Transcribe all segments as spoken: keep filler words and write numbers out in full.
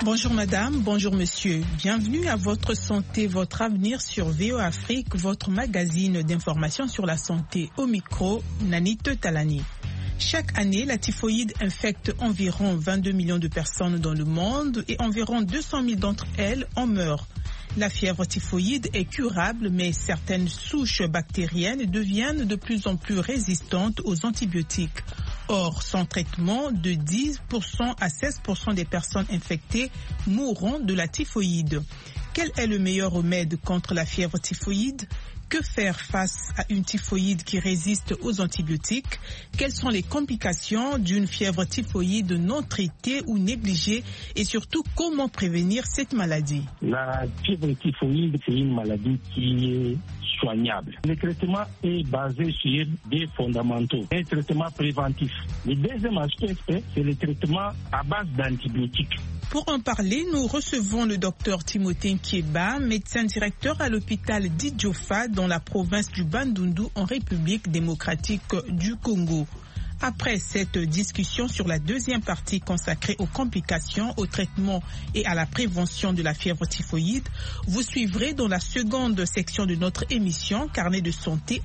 Bonjour madame, bonjour monsieur. Bienvenue à Votre Santé, Votre Avenir sur V O Afrique, votre magazine d'information sur la santé. Au micro, Nanit Talani. Chaque année, la typhoïde infecte environ vingt-deux millions de personnes dans le monde et environ deux cent mille d'entre elles en meurent. La fièvre typhoïde est curable, mais certaines souches bactériennes deviennent de plus en plus résistantes aux antibiotiques. Or, sans traitement, de dix pour cent à seize pour cent des personnes infectées mourront de la typhoïde. Quel est le meilleur remède contre la fièvre typhoïde ? Que faire face à une typhoïde qui résiste aux antibiotiques? Quelles sont les complications d'une fièvre typhoïde non traitée ou négligée? Et surtout, comment prévenir cette maladie? La fièvre typhoïde, c'est une maladie qui est soignable. Le traitement est basé sur des fondamentaux. Un traitement préventif. Le deuxième aspect, c'est le traitement à base d'antibiotiques. Pour en parler, nous recevons le docteur Timothée Nkieba, médecin directeur à l'hôpital d'Idjofa dans la province du Bandundu en République démocratique du Congo. Après cette discussion sur la deuxième partie consacrée aux complications, au traitement et à la prévention de la fièvre typhoïde, vous suivrez dans la seconde section de notre émission Carnet de santé.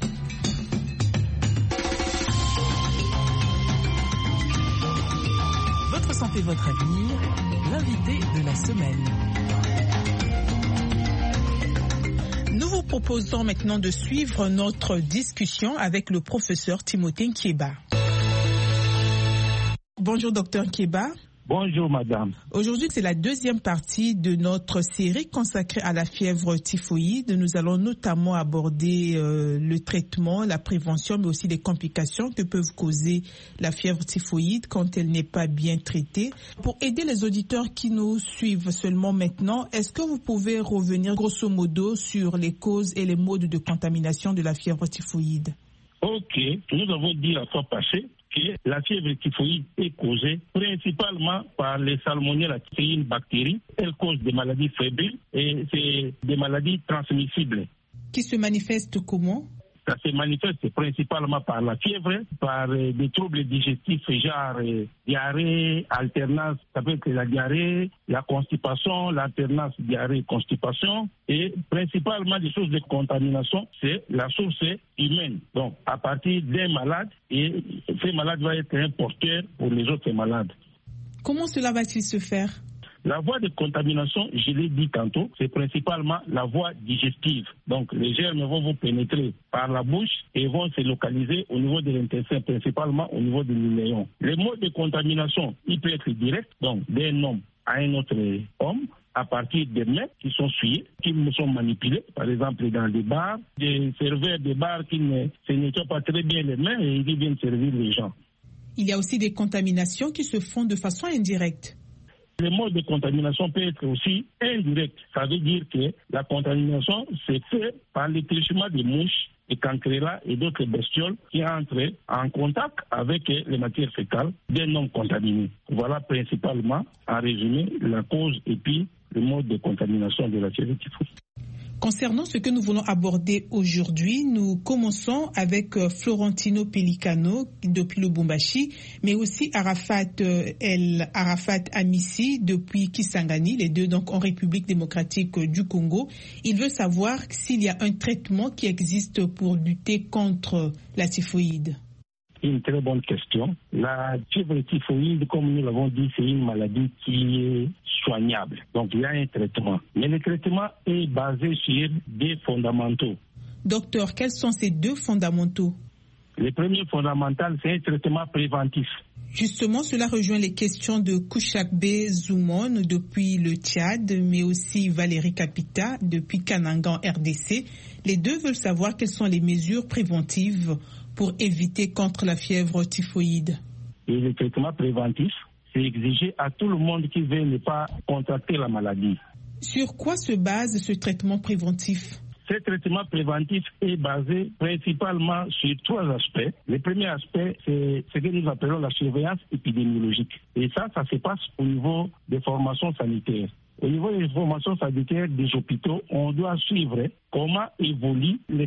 Votre santé, votre avenir, l'invité de la semaine. Nous vous proposons maintenant de suivre notre discussion avec le professeur Timothée Nkieba. Bonjour docteur Nkieba. Bonjour madame. Aujourd'hui, c'est la deuxième partie de notre série consacrée à la fièvre typhoïde. Nous allons notamment aborder euh, le traitement, la prévention, mais aussi les complications que peuvent causer la fièvre typhoïde quand elle n'est pas bien traitée. Pour aider les auditeurs qui nous suivent seulement maintenant, est-ce que vous pouvez revenir grosso modo sur les causes et les modes de contamination de la fièvre typhoïde? Ok, nous avons dit la fois passée que la fièvre typhoïde est causée principalement par les salmonelles, qui est une bactérie. Elle cause des maladies fébriles et c'est des maladies transmissibles. Qui se manifestent comment? Ça se manifeste principalement par la fièvre, par euh, des troubles digestifs, genre euh, diarrhée, alternance, ça peut être la diarrhée, la constipation, l'alternance diarrhée-constipation, et principalement des sources de contamination, c'est la source humaine. Donc, à partir d'un malade, et ce malade va être un porteur pour les autres malades. Comment cela va-t-il se faire? La voie de contamination, je l'ai dit tantôt, c'est principalement la voie digestive. Donc, les germes vont vous pénétrer par la bouche et vont se localiser au niveau de l'intestin, principalement au niveau du néon. Les modes de contamination, il peut être direct, donc d'un homme à un autre homme, à partir des mains qui sont souillées, qui sont manipulées, par exemple dans des bars, des serveurs des bars qui ne se nettoient pas très bien les mains et qui viennent servir les gens. Il y a aussi des contaminations qui se font de façon indirecte. Le mode de contamination peut être aussi indirect. Ça veut dire que la contamination se fait par le truchement des mouches, des cancrelats et d'autres bestioles qui entrent en contact avec les matières fécales d'un homme contaminé. Voilà principalement, en résumé, la cause et puis le mode de contamination de la fièvre typhoïde. Concernant ce que nous voulons aborder aujourd'hui, nous commençons avec Florentino Pellicano depuis Lubumbashi, mais aussi Arafat El Arafat Amissi depuis Kisangani, les deux donc en République démocratique du Congo. Il veut savoir s'il y a un traitement qui existe pour lutter contre la typhoïde. Une très bonne question. La fièvre typhoïde, comme nous l'avons dit, c'est une maladie qui est soignable. Donc, il y a un traitement. Mais le traitement est basé sur des fondamentaux. Docteur, quels sont ces deux fondamentaux? Le premier fondamental, c'est un traitement préventif. Justement, cela rejoint les questions de Kouchakbe Zoumon depuis le Tchad, mais aussi Valérie Capita depuis Kananga en R D C. Les deux veulent savoir quelles sont les mesures préventives pour éviter contre la fièvre typhoïde. Et le traitement préventif, c'est exigé à tout le monde qui veut ne pas contracter la maladie. Sur quoi se base ce traitement préventif? Ce traitement préventif est basé principalement sur trois aspects. Le premier aspect, c'est ce que nous appelons la surveillance épidémiologique. Et ça, ça se passe au niveau des formations sanitaires. Au niveau des formations sanitaires des hôpitaux, on doit suivre comment évoluent les